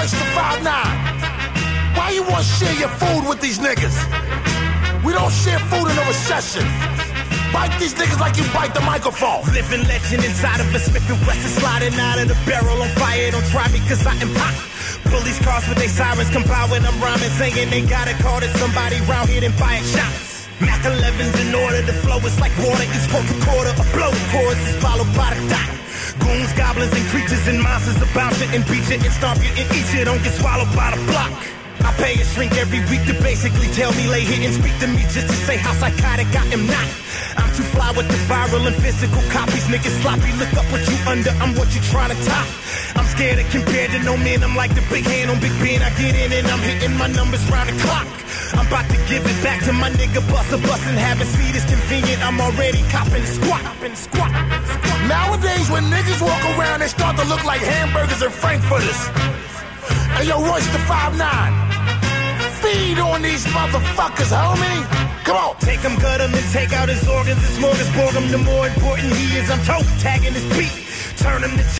Royce the 5'9". Why you want to share your food with these niggas? We don't share food in a recession. Bite these niggas like you bite the microphone. Living legend inside of a Smith & Wesson, sliding out of the barrel on fire. Don't try me cause I am hot. Police cars with their sirens comply when I'm rhyming, saying they got a call to somebody round here and buying shots. Mac 11's in order, the flow is like water. Each quarter a blow. Chorus is followed by the dot. Goons, goblins, and creatures and monsters about you and beat you and stomp you and eat you. Don't get swallowed by the block. I pay a shrink every week to basically tell me, lay here and speak to me just to say how psychotic I am not. I'm too fly with the viral and physical copies. Niggas sloppy, look up what you under, I'm what you trying to top. I'm scared of compared to no man, I'm like the big hand on Big Ben. I get in and I'm hitting my numbers round the clock. I'm about to give it back to my nigga Busta and having speed is convenient. I'm already copping the squat. Nowadays when niggas walk around, they start to look like hamburgers and frankfurters. Hey yo, Royce the 5'9". Feed on these motherfuckers, homie. Come on. Take him, gut him, and take out his organs. It's smorgasbord him. The more important he is, I'm toe tagging his beat. Turn him to